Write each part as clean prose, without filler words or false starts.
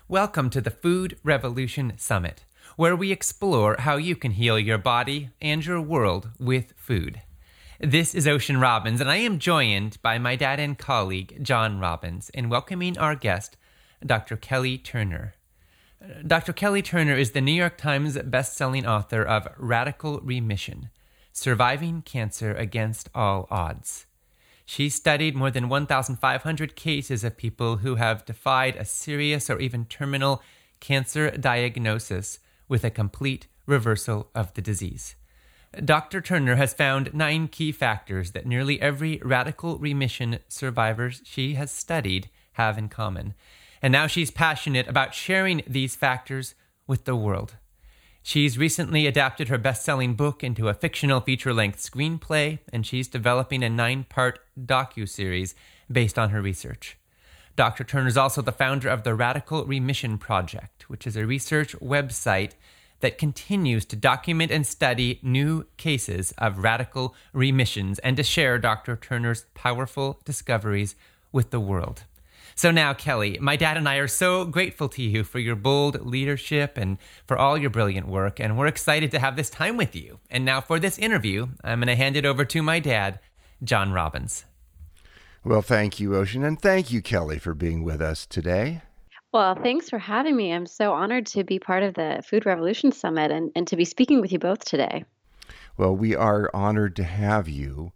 Welcome to the Food Revolution Summit, where we explore how you can heal your body and your world with food. This is Ocean Robbins, and I am joined by my dad and colleague, John Robbins, in welcoming our guest, Dr. Kelly Turner. Dr. Kelly Turner is the New York Times best-selling author of Radical Remission: Surviving Cancer Against All Odds. She studied more than 1,500 cases of people who have defied a serious or even terminal cancer diagnosis with a complete reversal of the disease. Dr. Turner has found 9 key factors that nearly every radical remission survivor she has studied have in common. And now she's passionate about sharing these factors with the world. She's recently adapted her best-selling book into a fictional feature-length screenplay, and she's developing a 9-part docuseries based on her research. Dr. Turner is also the founder of the Radical Remission Project, which is a research website that continues to document and study new cases of radical remissions and to share Dr. Turner's powerful discoveries with the world. So now, Kelly, my dad and I are so grateful to you for your bold leadership and for all your brilliant work, and we're excited to have this time with you. And now for this interview, I'm going to hand it over to my dad, John Robbins. Well, thank you, Ocean, and thank you, Kelly, for being with us today. Well, thanks for having me. I'm so honored to be part of the Food Revolution Summit and to be speaking with you both today. Well, we are honored to have you.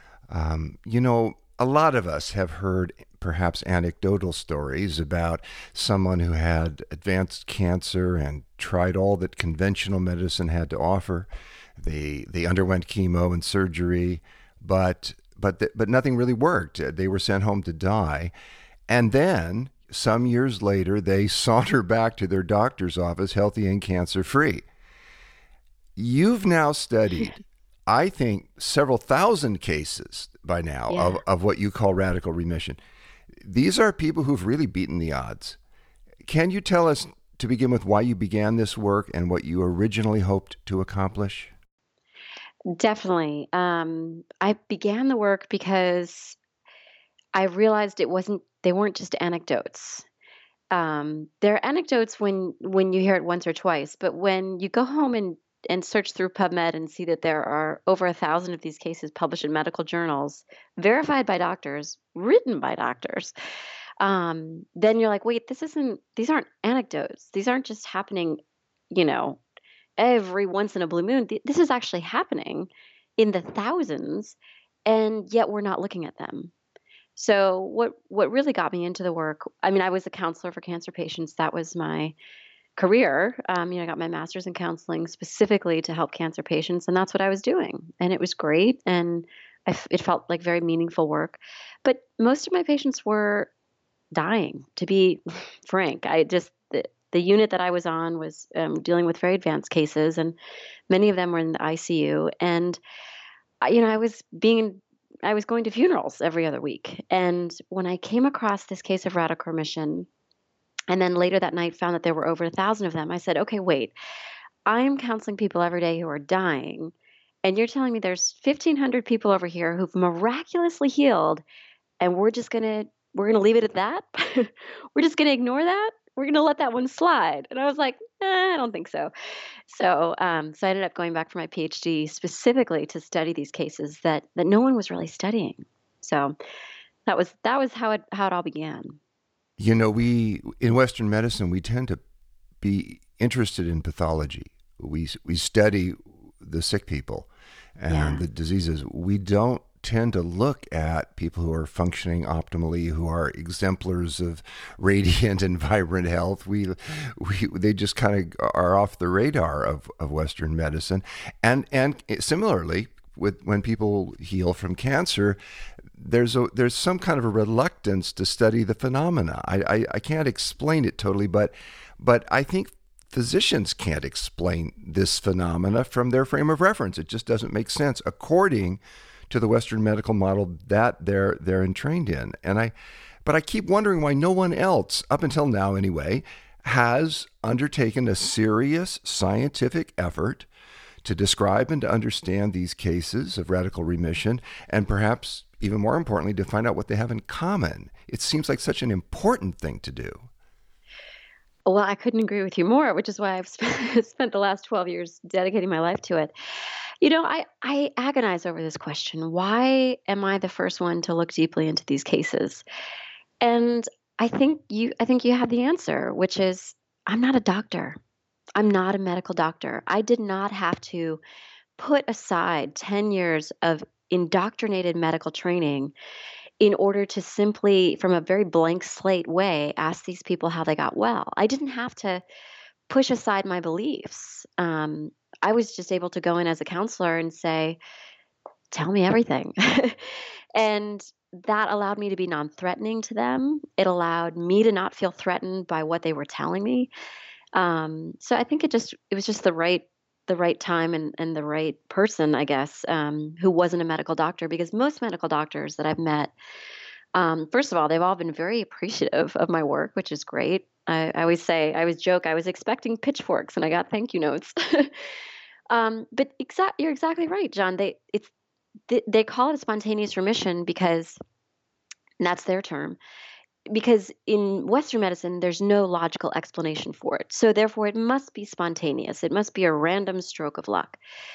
A lot of us have heard perhaps anecdotal stories about someone who had advanced cancer and tried all that conventional medicine had to offer. They underwent chemo and surgery, but nothing really worked. They were sent home to die. And then some years later, they saunter back to their doctor's office healthy and cancer-free. You've now studied, I think, several thousand cases by now of what you call radical remission. These are people who've really beaten the odds. Can you tell us, to begin with, why you began this work and what you originally hoped to accomplish? Definitely. I began the work because I realized they weren't just anecdotes. They're anecdotes when you hear it once or twice, but when you go home and search through PubMed and see that there are over 1,000 of these cases published in medical journals, verified by doctors, written by doctors, then you're like, wait, these aren't anecdotes. These aren't just happening, every once in a blue moon. This is actually happening in the thousands, and yet we're not looking at them. So what really got me into the work, I was a counselor for cancer patients. That was my career. I got my master's in counseling specifically to help cancer patients, and that's what I was doing. And it was great, and it felt like very meaningful work. But most of my patients were dying, to be frank. The unit that I was on was dealing with very advanced cases, and many of them were in the ICU. And I was going to funerals every other week. And when I came across this case of radical remission, and then later that night found that there were over 1,000 of them, I said, okay, wait, I'm counseling people every day who are dying, and you're telling me there's 1,500 people over here who've miraculously healed, and we're going to leave it at that? We're just going to ignore that? We're going to let that one slide? And I was like, I don't think so. So I ended up going back for my PhD specifically to study these cases that no one was really studying. So that was how it all began. We in Western medicine, we tend to be interested in pathology. We study the sick people and the diseases. We don't tend to look at people who are functioning optimally, who are exemplars of radiant and vibrant health. They just kind of are off the radar of Western medicine. And similarly, when people heal from cancer, there's some kind of a reluctance to study the phenomena. I can't explain it totally, but I think physicians can't explain this phenomena from their frame of reference. It just doesn't make sense according to the Western medical model that they're entrained in. But I keep wondering why no one else, up until now anyway, has undertaken a serious scientific effort to describe and to understand these cases of radical remission, and perhaps even more importantly, to find out what they have in common. It seems like such an important thing to do. Well, I couldn't agree with you more, which is why I've spent the last 12 years dedicating my life to it. I agonize over this question. Why am I the first one to look deeply into these cases? And I think you have the answer, which is I'm not a doctor. I'm not a medical doctor. I did not have to put aside 10 years of indoctrinated medical training in order to simply, from a very blank slate way, ask these people how they got well. I didn't have to push aside my beliefs. I was just able to go in as a counselor and say, tell me everything. And that allowed me to be non threatening to them. It allowed me to not feel threatened by what they were telling me. So I think it was just the right time and the right person, I guess, who wasn't a medical doctor, because most medical doctors that I've met, first of all, they've all been very appreciative of my work, which is great. I always say, I always joke, I was expecting pitchforks and I got thank you notes. But you're exactly right, John. They call it a spontaneous remission because that's their term. Because in Western medicine, there's no logical explanation for it. So therefore, it must be spontaneous. It must be a random stroke of luck.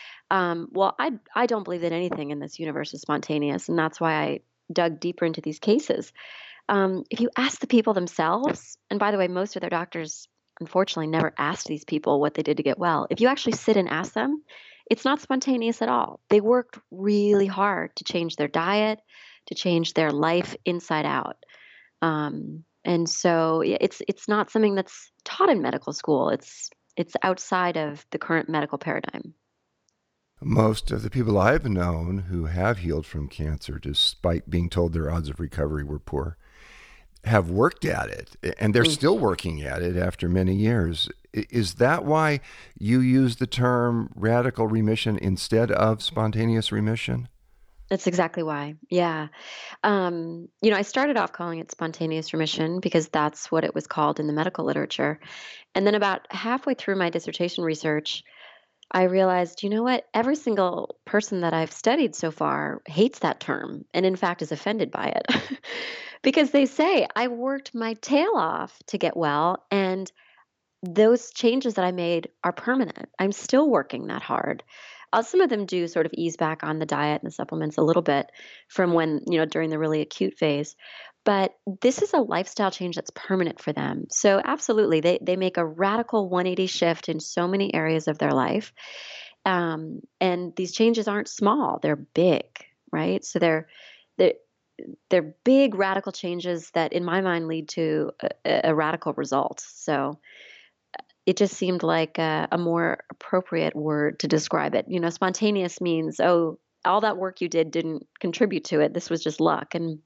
I don't believe that anything in this universe is spontaneous, and that's why I dug deeper into these cases. If you ask the people themselves, and by the way, most of their doctors unfortunately never asked these people what they did to get well. If you actually sit and ask them, it's not spontaneous at all. They worked really hard to change their diet, to change their life inside out. And so yeah, it's not something that's taught in medical school. It's outside of the current medical paradigm. Most of the people I've known who have healed from cancer, despite being told their odds of recovery were poor, have worked at it, and they're still working at it after many years. Is that why you use the term radical remission instead of spontaneous remission? That's exactly why. Yeah. I started off calling it spontaneous remission because that's what it was called in the medical literature. And then about halfway through my dissertation research, I realized, you know what? Every single person that I've studied so far hates that term and, in fact, is offended by it because they say, I worked my tail off to get well, and those changes that I made are permanent. I'm still working that hard. Some of them do sort of ease back on the diet and the supplements a little bit from when, during the really acute phase. But this is a lifestyle change that's permanent for them. So absolutely, they make a radical 180 shift in so many areas of their life. And these changes aren't small, they're big, right? So they're, they're big radical changes that in my mind lead to a radical result. So it just seemed like a more appropriate word to describe it. Spontaneous means, oh, all that work you did didn't contribute to it. This was just luck. And,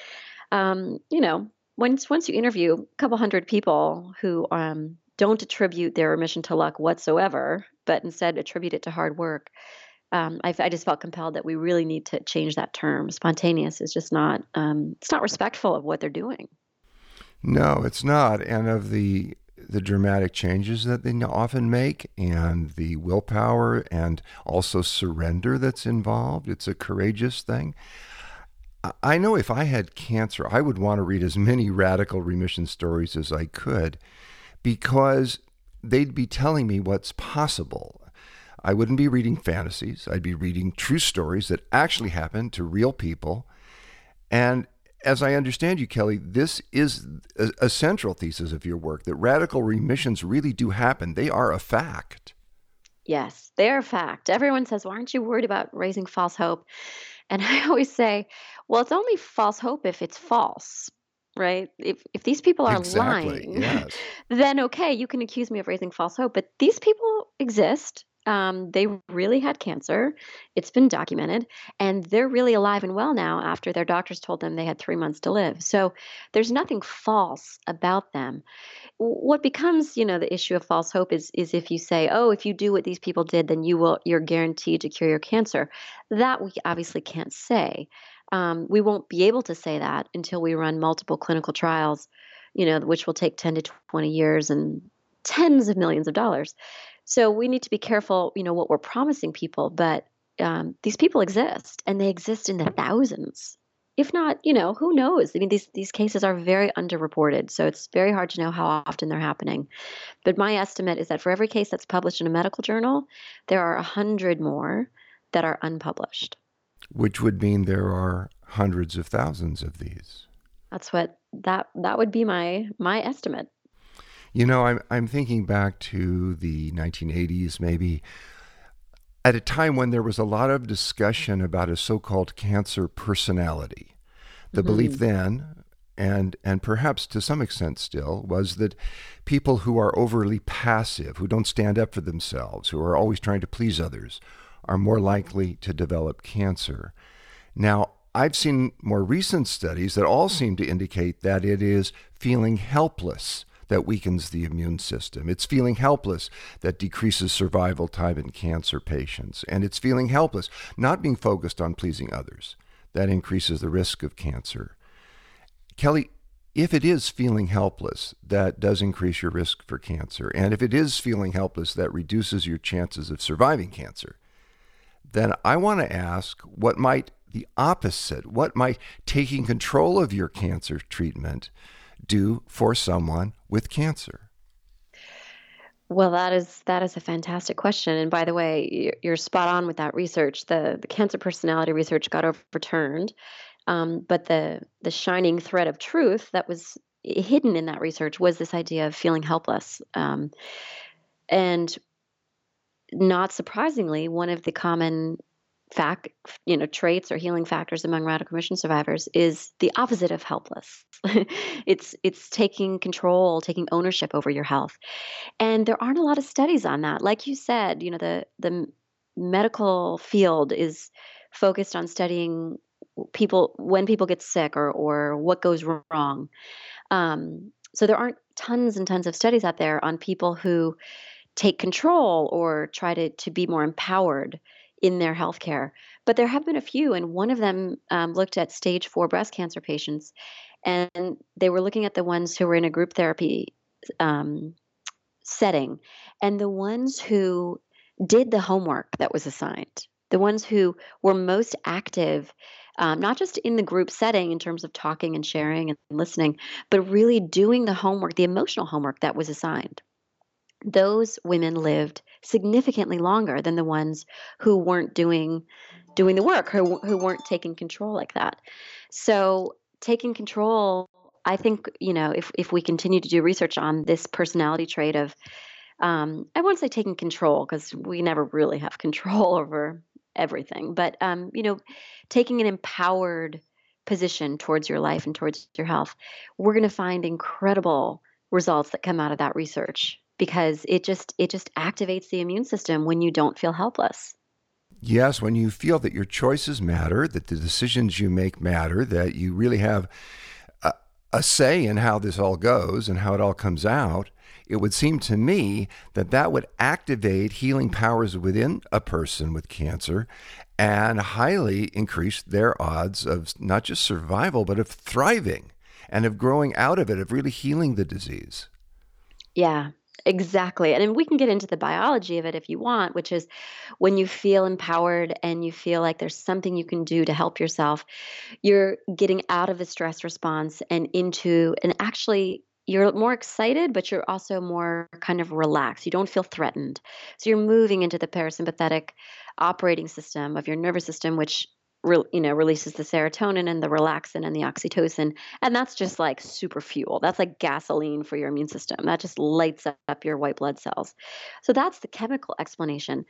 once you interview a couple hundred people who don't attribute their remission to luck whatsoever, but instead attribute it to hard work, I just felt compelled that we really need to change that term. Spontaneous is just not, it's not respectful of what they're doing. No, it's not. And of the dramatic changes that they often make and the willpower and also surrender that's involved. It's a courageous thing. I know if I had cancer, I would want to read as many radical remission stories as I could because they'd be telling me what's possible. I wouldn't be reading fantasies. I'd be reading true stories that actually happened to real people. And as I understand you, Kelly, this is a central thesis of your work, that radical remissions really do happen. They are a fact. Yes, they are a fact. Everyone says, why aren't you worried about raising false hope? And I always say, well, it's only false hope if it's false, right? If these people are lying, yes. Then okay, you can accuse me of raising false hope. But these people exist. They really had cancer. It's been documented, and they're really alive and well now after their doctors told them they had 3 months to live. So there's nothing false about them. What becomes, the issue of false hope is if you say, oh, if you do what these people did, then you're guaranteed to cure your cancer. That we obviously can't say. We won't be able to say that until we run multiple clinical trials, which will take 10 to 20 years and tens of millions of dollars. So we need to be careful, what we're promising people, but these people exist, and they exist in the thousands. If not, who knows? I mean, these cases are very underreported, so it's very hard to know how often they're happening. But my estimate is that for every case that's published in a medical journal, there are 100 more that are unpublished. Which would mean there are hundreds of thousands of these. That's what that would be my estimate. I'm thinking back to the 1980s, maybe, at a time when there was a lot of discussion about a so-called cancer personality. The belief then, and perhaps to some extent still, was that people who are overly passive, who don't stand up for themselves, who are always trying to please others, are more likely to develop cancer. Now, I've seen more recent studies that all seem to indicate that it is feeling helpless that weakens the immune system. It's feeling helpless that decreases survival time in cancer patients. And it's feeling helpless, not being focused on pleasing others, that increases the risk of cancer. Kelly, if it is feeling helpless, that does increase your risk for cancer. And if it is feeling helpless, that reduces your chances of surviving cancer. Then I want to ask, what might taking control of your cancer treatment do for someone with cancer? Well, that is a fantastic question. And by the way, you're spot on with that research. The cancer personality research got overturned, but the shining thread of truth that was hidden in that research was this idea of feeling helpless. And not surprisingly, one of the common traits or healing factors among radical remission survivors is the opposite of helpless. It's taking control, taking ownership over your health. And there aren't a lot of studies on that. Like you said, the medical field is focused on studying people when people get sick or what goes wrong. So there aren't tons and tons of studies out there on people who take control or try to be more empowered in their healthcare. But there have been a few, and one of them looked at stage 4 breast cancer patients, and they were looking at the ones who were in a group therapy setting, and the ones who did the homework that was assigned, the ones who were most active, not just in the group setting in terms of talking and sharing and listening, but really doing the homework, the emotional homework that was assigned. Those women lived significantly longer than the ones who weren't doing the work, who weren't taking control like that. So taking control, I think, if we continue to do research on this personality trait of, I won't say taking control because we never really have control over everything, but taking an empowered position towards your life and towards your health, we're going to find incredible results that come out of that research, because it just activates the immune system when you don't feel helpless. Yes, when you feel that your choices matter, that the decisions you make matter, that you really have a say in how this all goes and how it all comes out, it would seem to me that would activate healing powers within a person with cancer and highly increase their odds of not just survival, but of thriving and of growing out of it, of really healing the disease. Yeah. Exactly. And we can get into the biology of it if you want, which is when you feel empowered and you feel like there's something you can do to help yourself, you're getting out of the stress response and actually you're more excited, but you're also more kind of relaxed. You don't feel threatened. So you're moving into the parasympathetic operating system of your nervous system, which releases the serotonin and the relaxin and the oxytocin. And that's just like super fuel. That's like gasoline for your immune system. That just lights up your white blood cells. So that's the chemical explanation.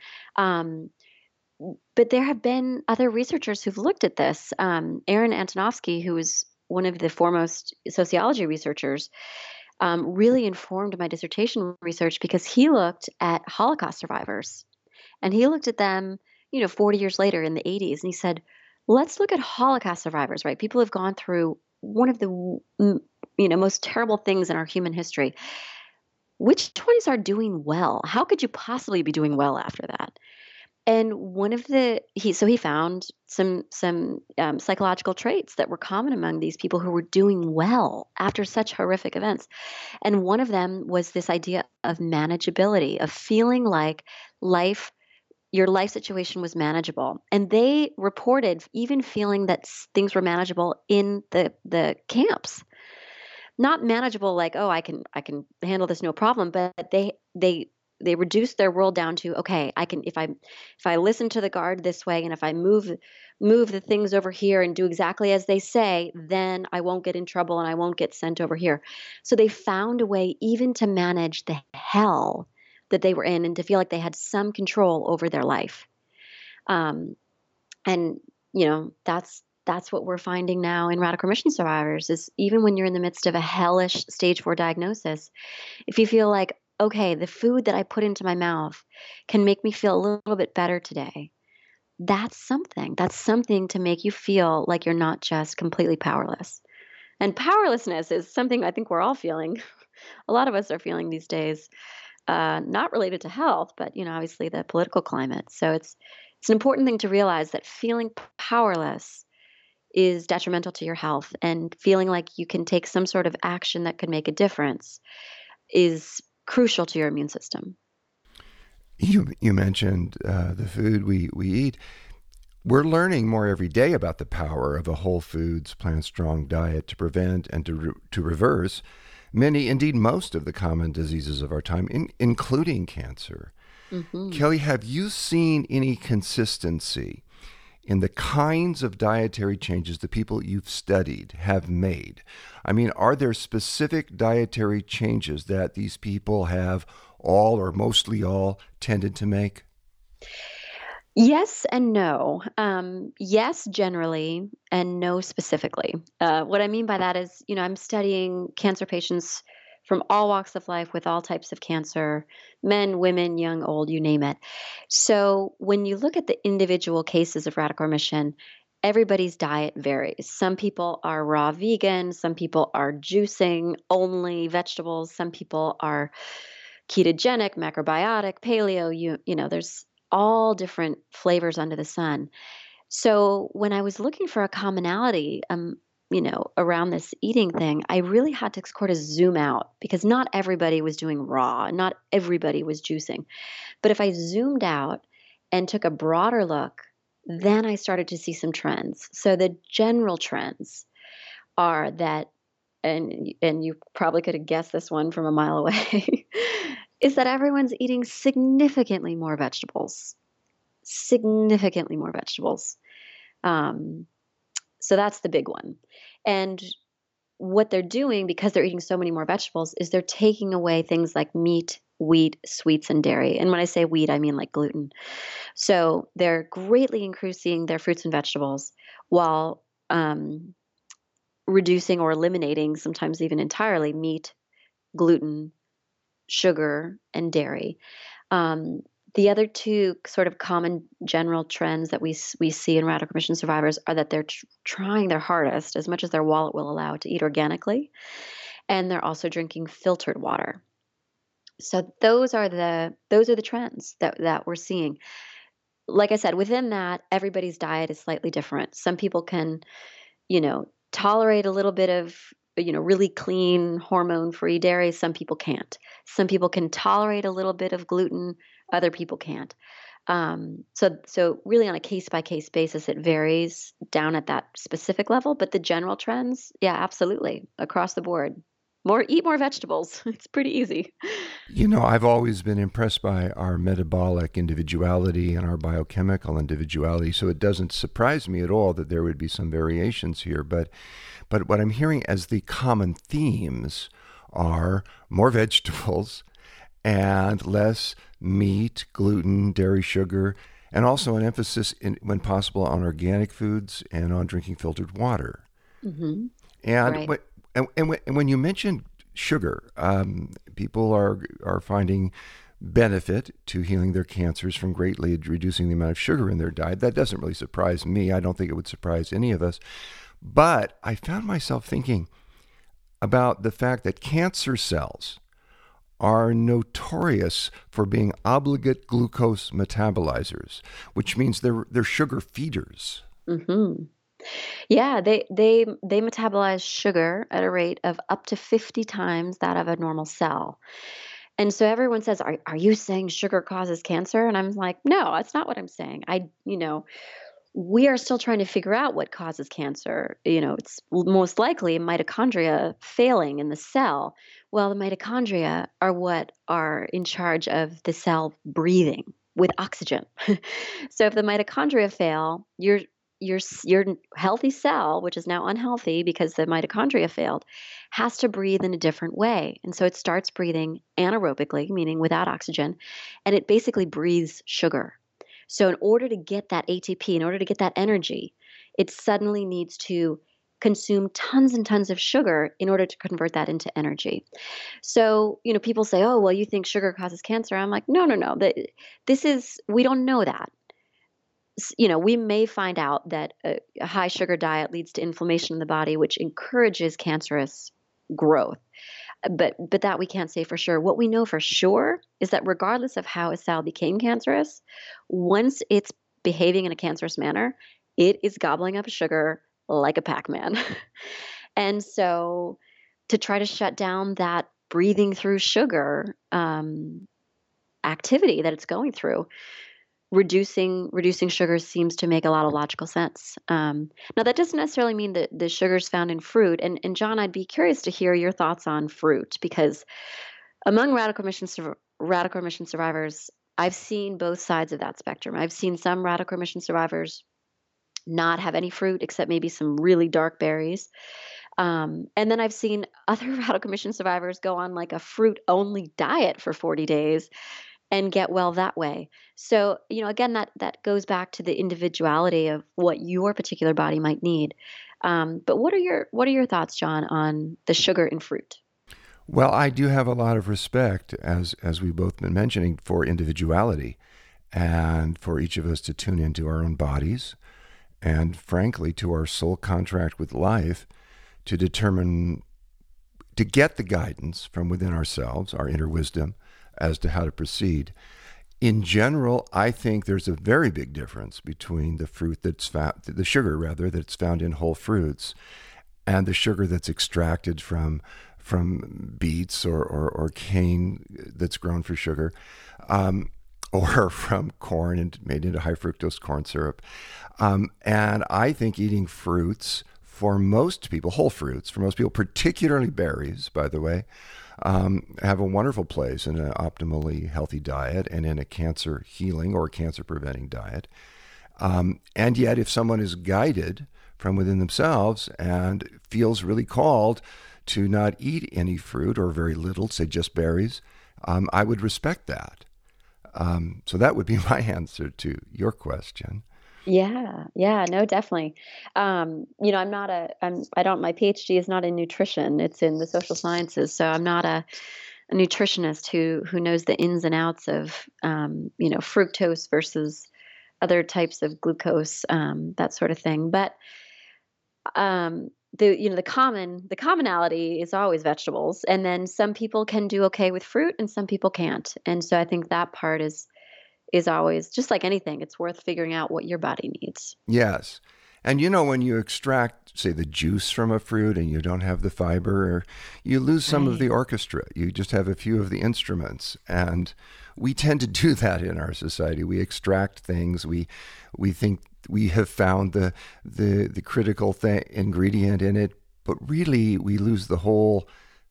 But there have been other researchers who've looked at this. Aaron Antonovsky, who is one of the foremost sociology researchers, really informed my dissertation research because he looked at Holocaust survivors. And he looked at them, 40 years later in the 80s, and he said, let's look at Holocaust survivors, right? People have gone through one of the most terrible things in our human history. Which ones are doing well? How could you possibly be doing well after that? And he found some psychological traits that were common among these people who were doing well after such horrific events. And one of them was this idea of manageability, of feeling like life your life situation was manageable. And they reported even feeling that things were manageable in the camps. Not manageable like, oh, I can handle this no problem, but they reduced their world down to, okay, I can, if I listen to the guard this way, and if I move the things over here and do exactly as they say, then I won't get in trouble and I won't get sent over here. So they found a way even to manage the hell that they were in and to feel like they had some control over their life. And that's what we're finding now in radical remission survivors, is even when you're in the midst of a hellish stage 4 diagnosis, if you feel like, okay, the food that I put into my mouth can make me feel a little bit better today, that's something. That's something to make you feel like you're not just completely powerless. And powerlessness is something I think we're all feeling. A lot of us are feeling these days, not related to health, but obviously the political climate. So it's an important thing to realize that feeling powerless is detrimental to your health, and feeling like you can take some sort of action that could make a difference is crucial to your immune system. You mentioned the food we eat. We're learning more every day about the power of a whole foods, plant-strong diet to prevent and to reverse many, indeed most of the common diseases of our time, including cancer. Mm-hmm. Kelly, have you seen any consistency in the kinds of dietary changes the people you've studied have made? I mean, are there specific dietary changes that these people have all or mostly all tended to make? Yes and no. Yes, generally, and no, specifically. What I mean by that is, I'm studying cancer patients from all walks of life with all types of cancer, men, women, young, old, you name it. So when you look at the individual cases of radical remission, everybody's diet varies. Some people are raw vegan, some people are juicing only vegetables, some people are ketogenic, macrobiotic, paleo, there's all different flavors under the sun. So when I was looking for a commonality, around this eating thing, I really had to sort of zoom out, because not everybody was doing raw, not everybody was juicing. But if I zoomed out and took a broader look, then I started to see some trends. So the general trends are that, and you probably could have guessed this one from a mile away, is that everyone's eating significantly more vegetables. Significantly more vegetables. So that's the big one. And what they're doing, because they're eating so many more vegetables, is they're taking away things like meat, wheat, sweets, and dairy. And when I say wheat, I mean like gluten. So they're greatly increasing their fruits and vegetables while reducing or eliminating, sometimes even entirely, meat, gluten, sugar, and dairy. The other two sort of common general trends that we see in radical remission survivors are that they're trying their hardest, as much as their wallet will allow, to eat organically, and they're also drinking filtered water. So those are the trends that we're seeing. Like I said, within that, everybody's diet is slightly different. Some people can, tolerate a little bit of really clean, hormone-free dairy. Some people can't. Some people can tolerate a little bit of gluten. Other people can't. So really on a case-by-case basis, it varies down at that specific level. But the general trends, yeah, absolutely, across the board. Eat more vegetables. It's pretty easy. I've always been impressed by our metabolic individuality and our biochemical individuality, so it doesn't surprise me at all that there would be some variations here. But what I'm hearing as the common themes are more vegetables and less meat, gluten, dairy, sugar, and also an emphasis, when possible, on organic foods and on drinking filtered water. Mm-hmm. And right. When you mention sugar, people are finding benefit to healing their cancers from greatly reducing the amount of sugar in their diet. That doesn't really surprise me. I don't think it would surprise any of us. But I found myself thinking about the fact that cancer cells are notorious for being obligate glucose metabolizers, which means they're sugar feeders. Mm-hmm. Yeah, they metabolize sugar at a rate of up to 50 times that of a normal cell. And so everyone says, are you saying sugar causes cancer? And I'm like, no, that's not what I'm saying. We are still trying to figure out what causes cancer. It's most likely mitochondria failing in the cell. Well, the mitochondria are what are in charge of the cell breathing with oxygen. So if the mitochondria fail, your healthy cell, which is now unhealthy because the mitochondria failed, has to breathe in a different way. And so it starts breathing anaerobically, meaning without oxygen, and it basically breathes sugar. So in order to get that ATP, in order to get that energy, it suddenly needs to consume tons and tons of sugar in order to convert that into energy. So, people say, oh, well, you think sugar causes cancer. I'm like, no. We don't know that. We may find out that a high sugar diet leads to inflammation in the body, which encourages cancerous growth. But that we can't say for sure. What we know for sure is that regardless of how a cell became cancerous, once it's behaving in a cancerous manner, it is gobbling up sugar like a Pac-Man. And so to try to shut down that breathing through sugar activity that it's going through, reducing sugar seems to make a lot of logical sense. Now, that doesn't necessarily mean that the sugars found in fruit. And John, I'd be curious to hear your thoughts on fruit, because among radical remission survivors, I've seen both sides of that spectrum. I've seen some radical remission survivors not have any fruit except maybe some really dark berries. And then I've seen other radical remission survivors go on like a fruit-only diet for 40 days and get well that way. So, again, that goes back to the individuality of what your particular body might need. But what are your thoughts, John, on the sugar in fruit? Well, I do have a lot of respect, as we've both been mentioning, for individuality and for each of us to tune into our own bodies and, frankly, to our soul contract with life to determine, to get the guidance from within ourselves, our inner wisdom, as to how to proceed. In general, I think there's a very big difference between the fruit that's found, the sugar rather, that's found in whole fruits, and the sugar that's extracted from beets or cane that's grown for sugar, or from corn and made into high fructose corn syrup. And I think eating fruits, for most people, whole fruits, for most people, particularly berries, by the way, have a wonderful place in an optimally healthy diet and in a cancer healing or cancer preventing diet. And yet, if someone is guided from within themselves and feels really called to not eat any fruit or very little, say just berries, I would respect that. So that would be my answer to your question. Yeah, no, definitely. My PhD is not in nutrition. It's in the social sciences. So I'm not a nutritionist who knows the ins and outs of, fructose versus other types of glucose, that sort of thing. But, the commonality is always vegetables. And then some people can do okay with fruit and some people can't. And so I think that part is always, just like anything, it's worth figuring out what your body needs. Yes. And when you extract, say, the juice from a fruit and you don't have the fiber, you lose some of the orchestra. You just have a few of the instruments. And we tend to do that in our society. We extract things. We think we have found the critical ingredient in it, but really we lose the whole.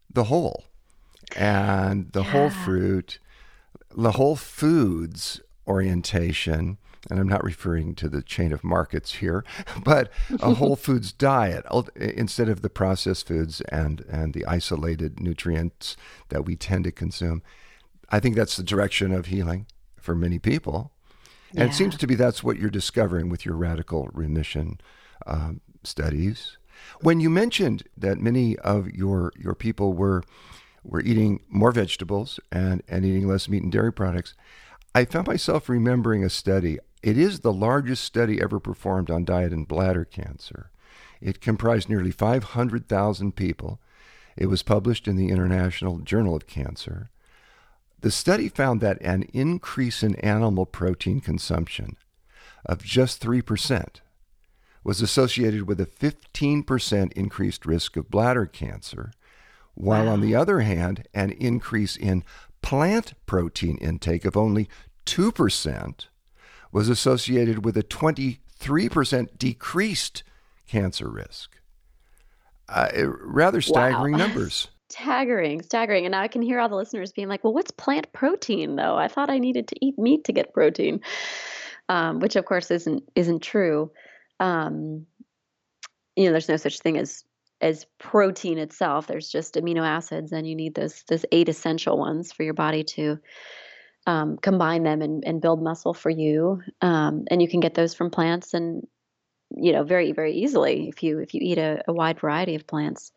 And the whole fruit, the whole foods orientation, and I'm not referring to the chain of markets here, but a whole foods diet instead of the processed foods and the isolated nutrients that we tend to consume. I think that's the direction of healing for many people. And it seems to be that's what you're discovering with your radical remission studies. When you mentioned that many of your people were eating more vegetables and eating less meat and dairy products, I found myself remembering a study. It is the largest study ever performed on diet and bladder cancer. It comprised nearly 500,000 people. It was published in the International Journal of Cancer. The study found that an increase in animal protein consumption of just 3% was associated with a 15% increased risk of bladder cancer, while on the other hand, an increase in plant protein intake of only 2% was associated with a 23% decreased cancer risk. Rather staggering numbers. Staggering. And now I can hear all the listeners being like, well, what's plant protein, though? I thought I needed to eat meat to get protein, which, of course, isn't true. There's no such thing as protein itself. There's just amino acids, and you need those 8 essential ones for your body to combine them and build muscle for you. And you can get those from plants, and very, very easily if you eat a wide variety of plants.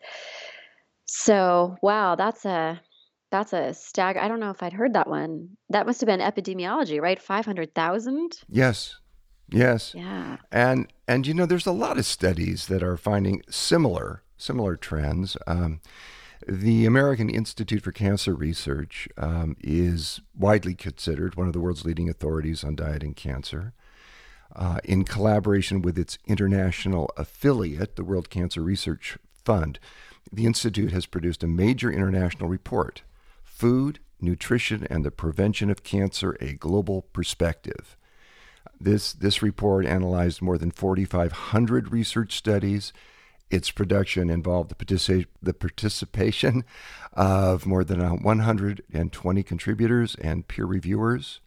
So, wow, that's a stag. I don't know if I'd heard that one. That must have been epidemiology, right? 500,000? Yes. Yeah. And there's a lot of studies that are finding similar trends. The American Institute for Cancer Research is widely considered one of the world's leading authorities on diet and cancer. In collaboration with its international affiliate, the World Cancer Research Fund, the Institute has produced a major international report, Food, Nutrition, and the Prevention of Cancer, A Global Perspective. This report analyzed more than 4,500 research studies. Its production involved the participation of more than 120 contributors and peer reviewers.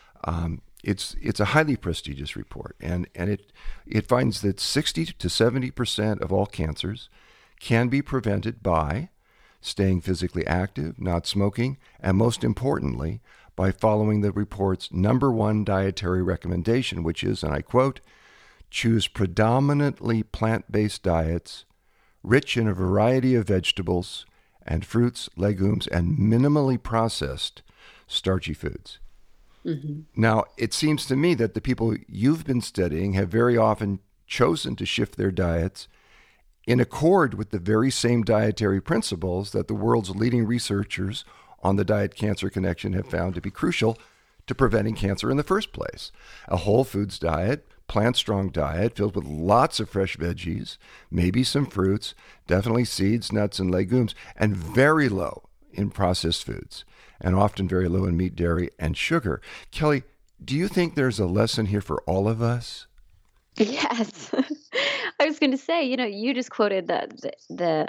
It's a highly prestigious report, and it finds that 60 to 70% of all cancers can be prevented by staying physically active, not smoking, and most importantly, by following the report's number one dietary recommendation, which is, and I quote, choose predominantly plant-based diets, rich in a variety of vegetables and fruits, legumes, and minimally processed starchy foods. Mm-hmm. Now, it seems to me that the people you've been studying have very often chosen to shift their diets in accord with the very same dietary principles that the world's leading researchers on the diet-cancer connection have found to be crucial to preventing cancer in the first place. A whole foods diet, plant-strong diet filled with lots of fresh veggies, maybe some fruits, definitely seeds, nuts, and legumes, and very low in processed foods, and often very low in meat, dairy, and sugar. Kelly, do you think there's a lesson here for all of us? Yes. I was going to say, you just quoted the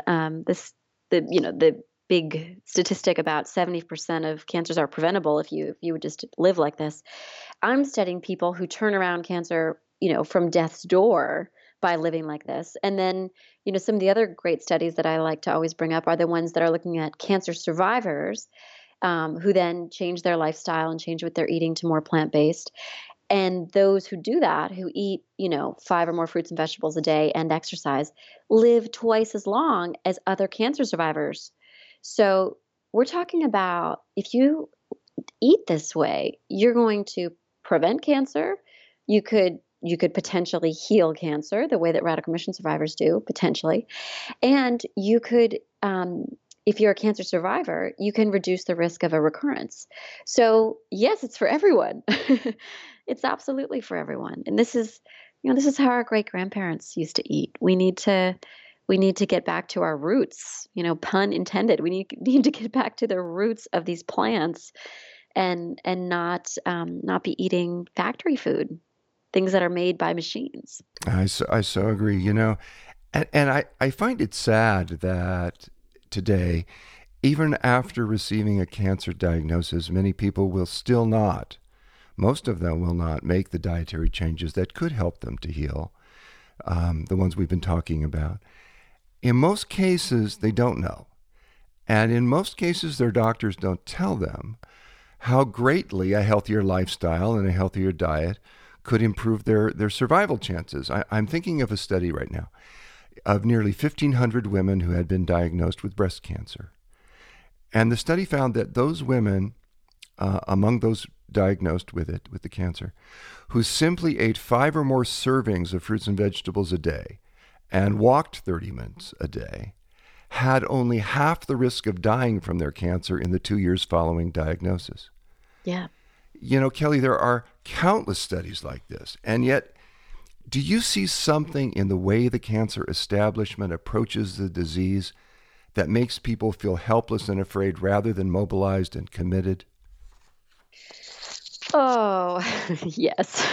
big statistic about 70% of cancers are preventable if you would just live like this. I'm studying people who turn around cancer, from death's door by living like this. And then, some of the other great studies that I like to always bring up are the ones that are looking at cancer survivors who then change their lifestyle and change what they're eating to more plant-based. And those who do that, who eat, 5 or more fruits and vegetables a day and exercise, live twice as long as other cancer survivors. So we're talking about if you eat this way, you're going to prevent cancer. You could potentially heal cancer the way that radical remission survivors do, potentially. And you could, if you're a cancer survivor, you can reduce the risk of a recurrence. So yes, it's for everyone. It's absolutely for everyone. And this is how our great grandparents used to eat. We need to get back to our roots, pun intended. We need to get back to the roots of these plants and not be eating factory food, things that are made by machines. I so agree, and I find it sad that today, even after receiving a cancer diagnosis, many people will still not, most of them will not make the dietary changes that could help them to heal, the ones we've been talking about. In most cases, they don't know. And in most cases, their doctors don't tell them how greatly a healthier lifestyle and a healthier diet could improve their survival chances. I'm thinking of a study right now of nearly 1,500 women who had been diagnosed with breast cancer. And the study found that those women, among those diagnosed with the cancer, who simply ate 5 or more servings of fruits and vegetables a day and walked 30 minutes a day, had only half the risk of dying from their cancer in the 2 years following diagnosis. Yeah. Kelly, there are countless studies like this. And yet, do you see something in the way the cancer establishment approaches the disease that makes people feel helpless and afraid rather than mobilized and committed? Oh, yes.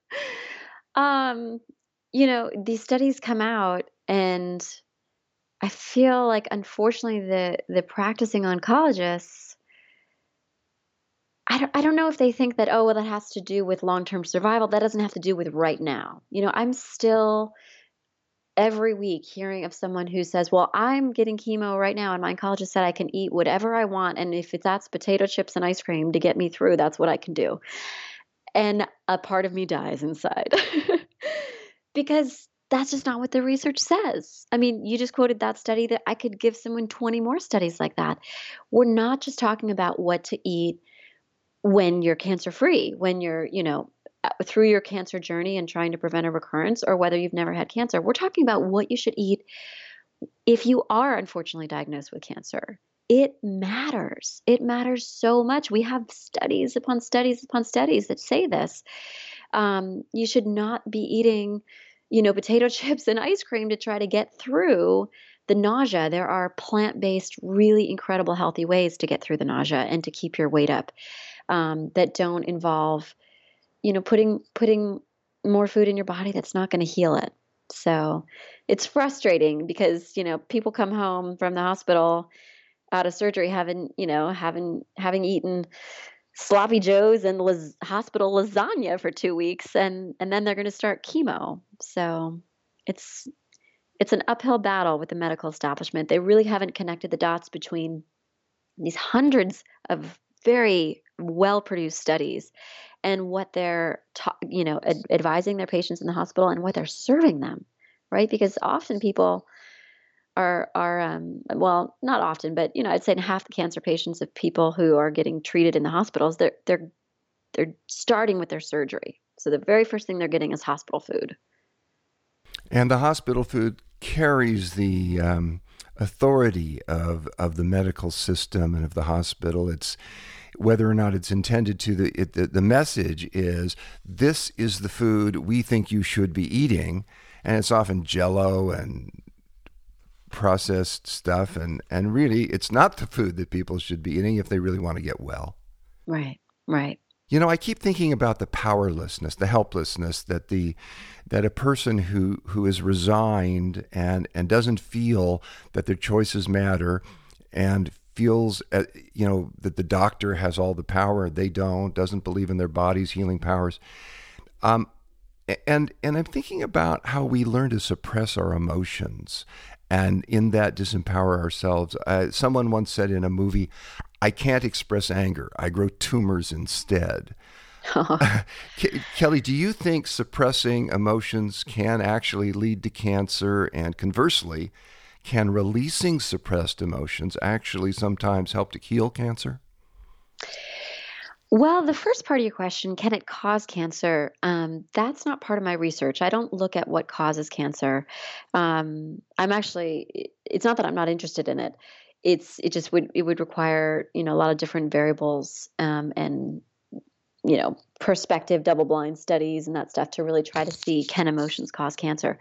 um, these studies come out, and I feel like, unfortunately, the practicing oncologists, I don't know if they think that, oh, well, that has to do with long-term survival. That doesn't have to do with right now. I'm still every week hearing of someone who says, well, I'm getting chemo right now, and my oncologist said I can eat whatever I want, and if that's potato chips and ice cream to get me through, that's what I can do. And a part of me dies inside because that's just not what the research says. I mean, you just quoted that study. That I could give someone 20 more studies like that. We're not just talking about what to eat when you're cancer free, when you're, through your cancer journey and trying to prevent a recurrence, or whether you've never had cancer. We're talking about what you should eat if you are unfortunately diagnosed with cancer. It matters. It matters so much. We have studies upon studies upon studies that say this. You should not be eating, potato chips and ice cream to try to get through the nausea. There are plant-based, really incredible, healthy ways to get through the nausea and to keep your weight up, that don't involve, putting more food in your body that's not going to heal it. So it's frustrating because, people come home from the hospital out of surgery having eaten sloppy joes and hospital lasagna for 2 weeks, and then they're going to start chemo. So it's an uphill battle with the medical establishment. They really haven't connected the dots between these hundreds of very well produced studies and what they're advising their patients in the hospital and what they're serving them, right? Because often people are well, not often, but I'd say in half the cancer patients of people who are getting treated in the hospitals, they're starting with their surgery. So the very first thing they're getting is hospital food. And the hospital food carries the authority of the medical system and of the hospital. It's whether or not it's intended to. The message is, this is the food we think you should be eating, and it's often Jell-O and processed stuff, and really it's not the food that people should be eating if they really want to get well. Right. I keep thinking about the powerlessness, the helplessness that a person who is resigned and doesn't feel that their choices matter, and feels that the doctor has all the power, they doesn't believe in their body's healing powers. And I'm thinking about how we learn to suppress our emotions, and in that disempower ourselves. Someone once said in a movie, I can't express anger, I grow tumors instead. Kelly, do you think suppressing emotions can actually lead to cancer? And conversely, can releasing suppressed emotions actually sometimes help to heal cancer? Well, the first part of your question, can it cause cancer? That's not part of my research. I don't look at what causes cancer. It's not that I'm not interested in it. It would require, a lot of different variables, and, perspective, double-blind studies and that stuff to really try to see, can emotions cause cancer?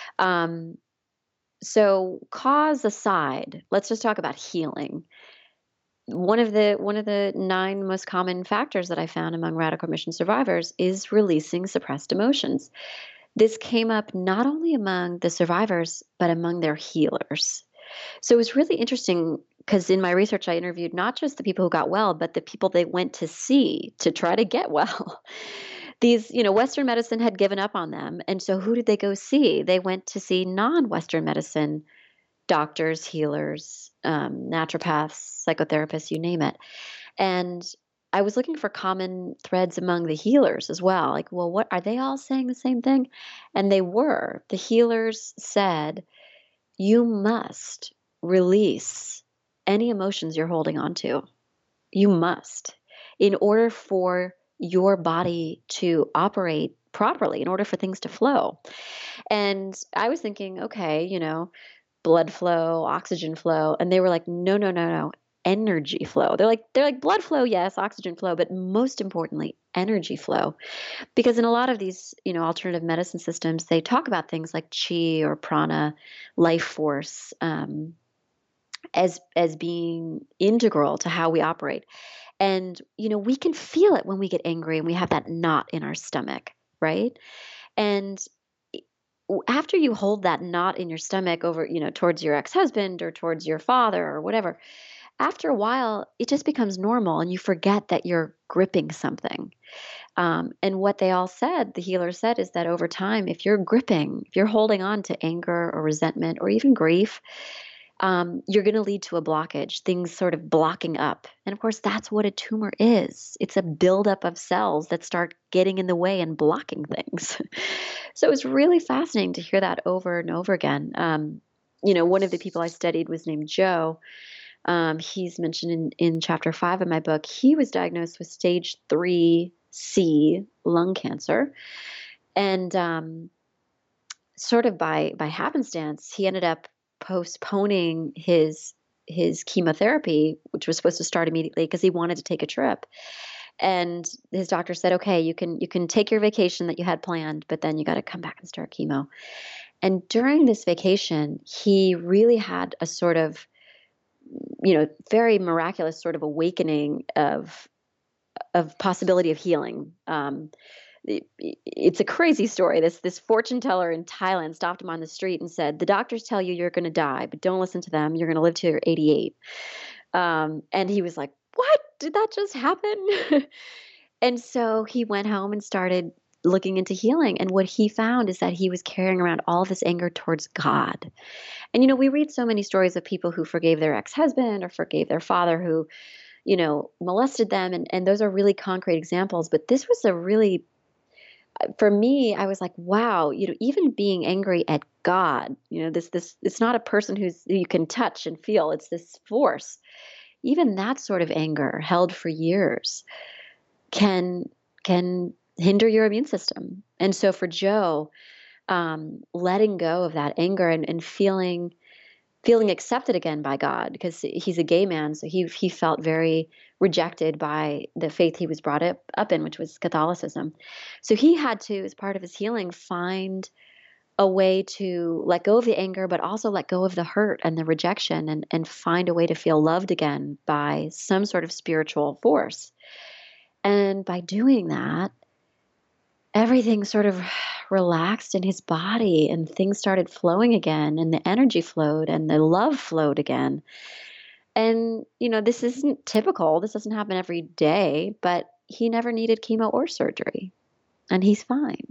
So cause aside, let's just talk about healing. One of the 9 most common factors that I found among radical remission survivors is releasing suppressed emotions. This came up not only among the survivors, but among their healers. So it was really interesting because in my research, I interviewed not just the people who got well, but the people they went to see to try to get well. These, Western medicine had given up on them. And so who did they go see? They went to see non-Western medicine doctors, healers, naturopaths, psychotherapists, you name it. And I was looking for common threads among the healers as well. Like, well, what are they all saying the same thing? And they were. The healers said, you must release any emotions you're holding on to. You must, in order for your body to operate properly, in order for things to flow. And I was thinking, okay, blood flow, oxygen flow. And they were like, no, energy flow. They're like blood flow, yes, oxygen flow, but most importantly, energy flow. Because in a lot of these, alternative medicine systems, they talk about things like chi or prana, life force, as being integral to how we operate. And, we can feel it when we get angry and we have that knot in our stomach, right? And after you hold that knot in your stomach over, towards your ex-husband or towards your father or whatever, after a while, it just becomes normal and you forget that you're gripping something. And what they all said, the healer said, is that over time, if you're holding on to anger or resentment or even grief, you're going to lead to a blockage, things sort of blocking up. And of course, that's what a tumor is. It's a buildup of cells that start getting in the way and blocking things. So it's really fascinating to hear that over and over again. One of the people I studied was named Joe. He's mentioned in chapter 5 of my book. He was diagnosed with stage 3C lung cancer. And sort of by happenstance, he ended up postponing his chemotherapy, which was supposed to start immediately because he wanted to take a trip. And his doctor said, okay, you can take your vacation that you had planned, but then you got to come back and start chemo. And during this vacation, he really had a sort of, very miraculous sort of awakening of possibility of healing. It's a crazy story. This fortune teller in Thailand stopped him on the street and said, the doctors tell you you're going to die, but don't listen to them. You're going to live till you're 88. And he was like, what? Did that just happen? And so he went home and started looking into healing. And what he found is that he was carrying around all this anger towards God. And, we read so many stories of people who forgave their ex-husband or forgave their father who, molested them. And those are really concrete examples. But this was a really, for me, I was like, wow, even being angry at God, this it's not a person who you can touch and feel. It's this force. Even that sort of anger held for years can hinder your immune system. And so for Joe, letting go of that anger and feeling accepted again by God, because he's a gay man, so he felt very rejected by the faith he was brought up in, which was Catholicism. So he had to, as part of his healing, find a way to let go of the anger, but also let go of the hurt and the rejection and find a way to feel loved again by some sort of spiritual force. And by doing that, everything sort of relaxed in his body and things started flowing again and the energy flowed and the love flowed again. And, this isn't typical. This doesn't happen every day, but he never needed chemo or surgery and he's fine.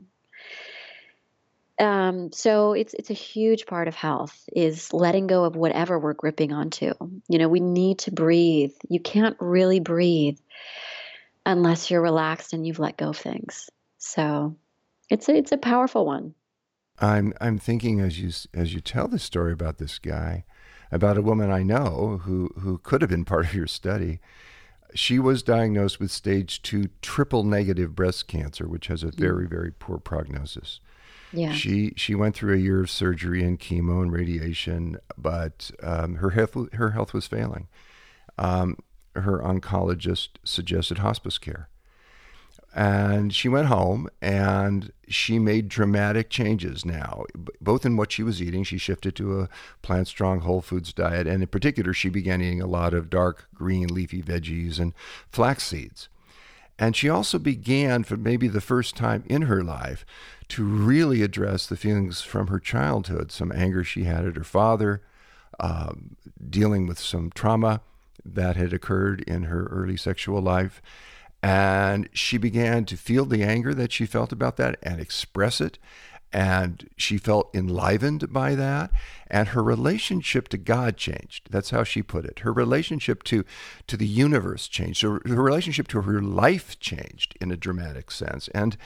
So it's a huge part of health is letting go of whatever we're gripping onto. We need to breathe. You can't really breathe unless you're relaxed and you've let go of things. So it's a powerful one. I'm thinking as you tell the story about this guy, about a woman I know who could have been part of your study. She was diagnosed with stage 2 triple negative breast cancer, which has a very, very poor prognosis. Yeah. She went through a year of surgery and chemo and radiation, but her health was failing. Her oncologist suggested hospice care. And she went home and she made dramatic changes now, both in what she was eating. She shifted to a plant-strong whole foods diet. And in particular, she began eating a lot of dark green leafy veggies and flax seeds. And she also began, for maybe the first time in her life, to really address the feelings from her childhood, some anger she had at her father, dealing with some trauma that had occurred in her early sexual life. And she began to feel the anger that she felt about that and express it. And she felt enlivened by that. And her relationship to God changed. That's how she put it. Her relationship to the universe changed. So her relationship to her life changed in a dramatic sense. And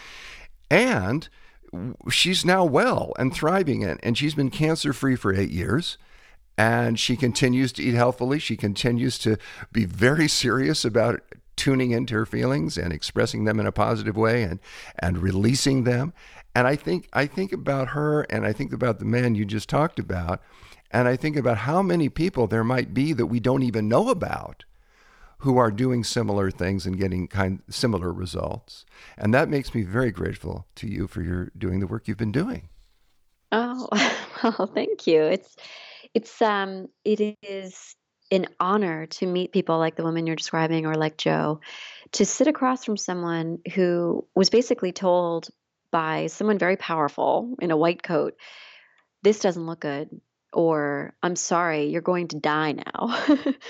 she's now well and thriving. And she's been cancer-free for 8 years. And she continues to eat healthfully. She continues to be very serious about tuning into her feelings and expressing them in a positive way and releasing them. And I think about her, and I think about the man you just talked about, and I think about how many people there might be that we don't even know about who are doing similar things and getting similar results. And that makes me very grateful to you for your doing the work you've been doing. Oh, well, thank you. It is an honor to meet people like the woman you're describing or like Joe, to sit across from someone who was basically told by someone very powerful in a white coat, this doesn't look good, or I'm sorry, you're going to die now.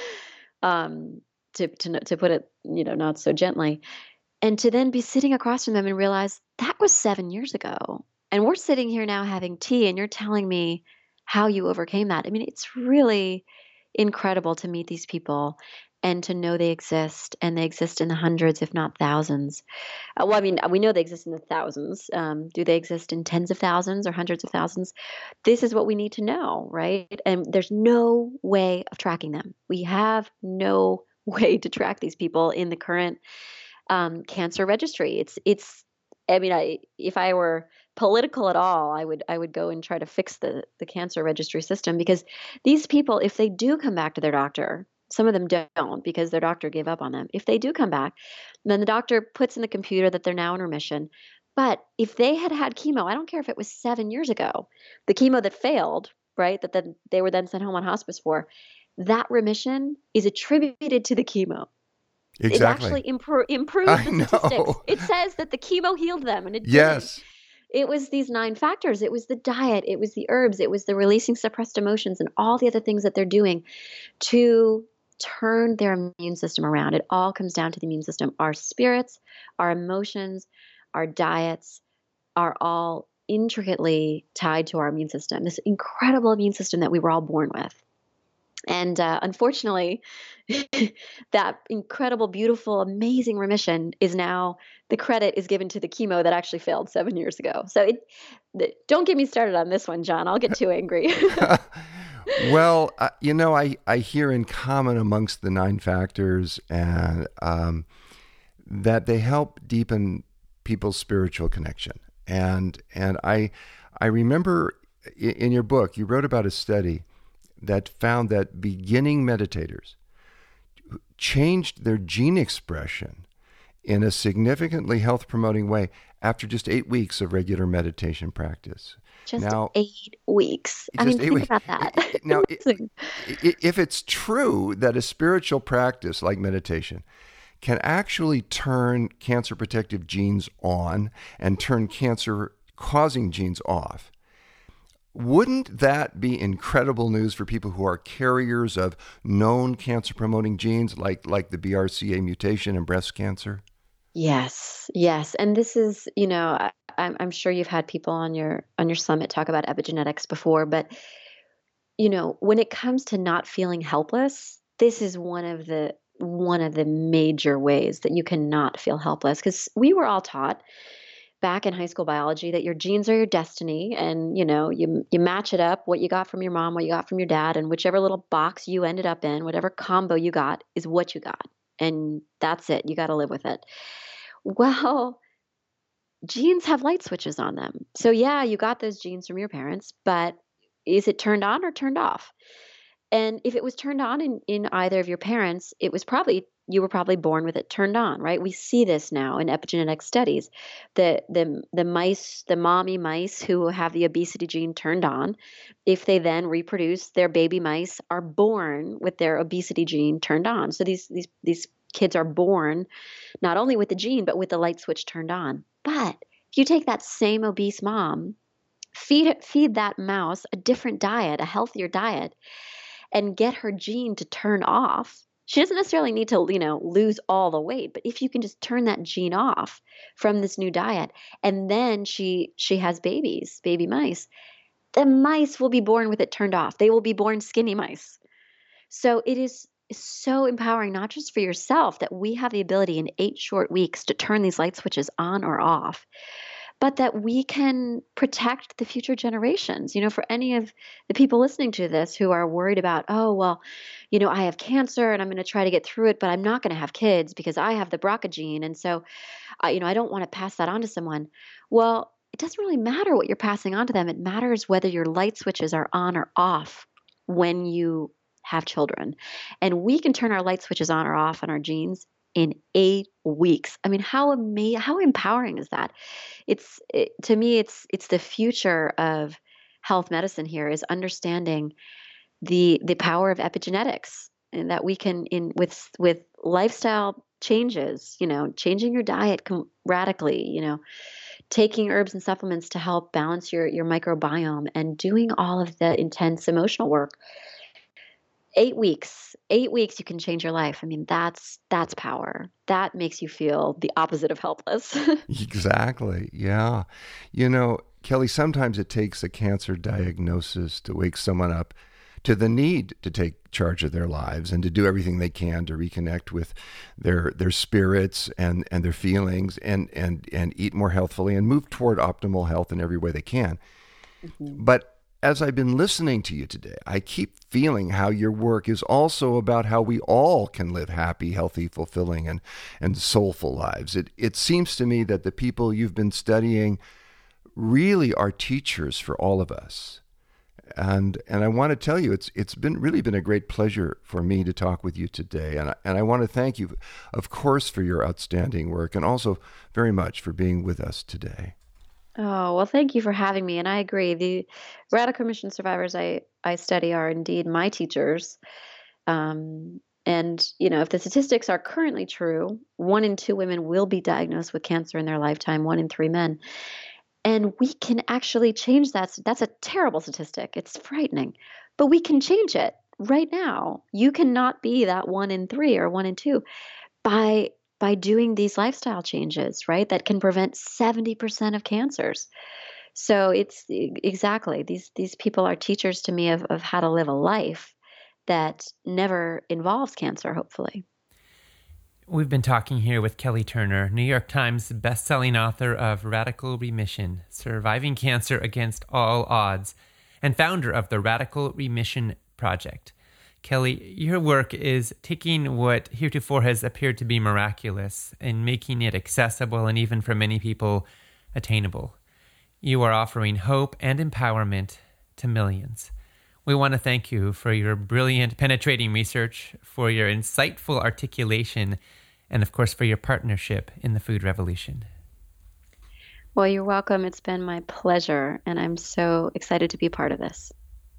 To put it, not so gently, and to then be sitting across from them and realize that was 7 years ago, and we're sitting here now having tea, and you're telling me how you overcame that. I mean, it's really incredible to meet these people and to know they exist, and they exist in the hundreds, if not thousands. Well, I mean, we know they exist in the thousands. Do they exist in tens of thousands or hundreds of thousands? This is what we need to know, right? And there's no way of tracking them. We have no way to track these people in the current cancer registry. It's. I mean, if I were political at all, I would go and try to fix the cancer registry system, because these people, if they do come back to their doctor, some of them don't because their doctor gave up on them. If they do come back, then the doctor puts in the computer that they're now in remission. But if they had had chemo, I don't care if it was 7 years ago, the chemo that failed, right, that then they were then sent home on hospice for, that remission is attributed to the chemo. It Exactly. actually improves I the statistics. know. It says that the chemo healed them, and it didn't. Yes. It was these 9 factors. It was the diet. It was the herbs. It was the releasing suppressed emotions and all the other things that they're doing to turn their immune system around. It all comes down to the immune system. Our spirits, our emotions, our diets are all intricately tied to our immune system, this incredible immune system that we were all born with. And unfortunately, that incredible, beautiful, amazing remission is now, the credit is given to the chemo that actually failed 7 years ago. So don't get me started on this one, John. I'll get too angry. Well, I hear in common amongst the 9 factors and that they help deepen people's spiritual connection. And I remember in your book, you wrote about a study that found that beginning meditators changed their gene expression in a significantly health-promoting way after just 8 weeks of regular meditation practice. Just now, 8 weeks. I mean, think about that. Now, if it's true that a spiritual practice like meditation can actually turn cancer protective genes on and turn cancer causing genes off, wouldn't that be incredible news for people who are carriers of known cancer-promoting genes like the BRCA mutation in breast cancer? Yes. And this is, I'm sure you've had people on your summit talk about epigenetics before, but when it comes to not feeling helpless, this is one of the major ways that you cannot feel helpless, because we were all taught back in high school biology that your genes are your destiny, and you match it up, what you got from your mom, what you got from your dad, and whichever little box you ended up in, whatever combo you got is what you got, and that's it. You got to live with it. Well, genes have light switches on them. So yeah, you got those genes from your parents, but is it turned on or turned off? And if it was turned on in either of your parents, you were probably born with it turned on, right? We see this now in epigenetic studies. The mice, the mommy mice who have the obesity gene turned on, if they then reproduce, their baby mice are born with their obesity gene turned on. So these kids are born not only with the gene, but with the light switch turned on. But if you take that same obese mom, feed that mouse a different diet, a healthier diet, and get her gene to turn off, she doesn't necessarily need to, lose all the weight, but if you can just turn that gene off from this new diet, and then she has baby mice, the mice will be born with it turned off. They will be born skinny mice. So it is so empowering, not just for yourself, that we have the ability in 8 short weeks to turn these light switches on or off, but that we can protect the future generations. For any of the people listening to this who are worried about, oh, well, I have cancer and I'm going to try to get through it, but I'm not going to have kids because I have the BRCA gene. And so, I don't want to pass that on to someone. Well, it doesn't really matter what you're passing on to them. It matters whether your light switches are on or off when you have children. And we can turn our light switches on or off on our genes in 8 weeks. I mean, how empowering is that? To me, it's the future of health medicine here, is understanding the power of epigenetics, and that we can with lifestyle changes, changing your diet radically, taking herbs and supplements to help balance your microbiome, and doing all of the intense emotional work. 8 weeks you can change your life. I mean, that's power. That makes you feel the opposite of helpless. Exactly. Yeah. Kelly, sometimes it takes a cancer diagnosis to wake someone up to the need to take charge of their lives and to do everything they can to reconnect with their spirits and their feelings and eat more healthfully and move toward optimal health in every way they can. Mm-hmm. But as I've been listening to you today, I keep feeling how your work is also about how we all can live happy, healthy, fulfilling, and soulful lives. It seems to me that the people you've been studying really are teachers for all of us. And I want to tell you, it's really been a great pleasure for me to talk with you today. And I want to thank you, of course, for your outstanding work, and also very much for being with us today. Oh, well, thank you for having me. And I agree. The radical remission survivors I study are indeed my teachers. And, if the statistics are currently true, 1 in 2 women will be diagnosed with cancer in their lifetime, 1 in 3 men. And we can actually change that. That's a terrible statistic. It's frightening. But we can change it right now. You cannot be that 1 in 3 or 1 in 2 by doing these lifestyle changes, right? That can prevent 70% of cancers. So it's exactly, these people are teachers to me of how to live a life that never involves cancer, hopefully. We've been talking here with Kelly Turner, New York Times bestselling author of Radical Remission, Surviving Cancer Against All Odds, and founder of the Radical Remission Project. Kelly, your work is taking what heretofore has appeared to be miraculous and making it accessible and even for many people attainable. You are offering hope and empowerment to millions. We want to thank you for your brilliant, penetrating research, for your insightful articulation, and of course for your partnership in the food revolution. Well, you're welcome. It's been my pleasure, and I'm so excited to be part of this.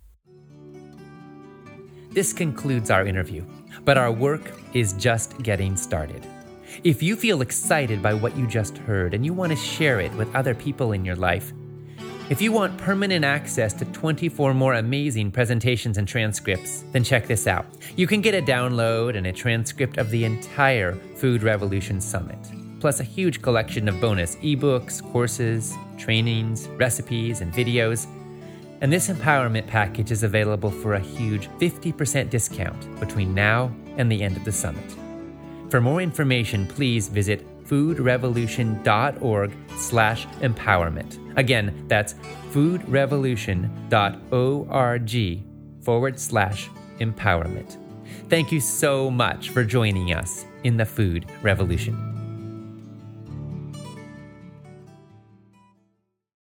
This concludes our interview, but our work is just getting started. If you feel excited by what you just heard and you want to share it with other people in your life, if you want permanent access to 24 more amazing presentations and transcripts, then check this out. You can get a download and a transcript of the entire Food Revolution Summit, plus a huge collection of bonus ebooks, courses, trainings, recipes, and videos. And this empowerment package is available for a huge 50% discount between now and the end of the summit. For more information, please visit foodrevolution.org/empowerment. Again, that's foodrevolution.org/empowerment. Thank you so much for joining us in the Food Revolution.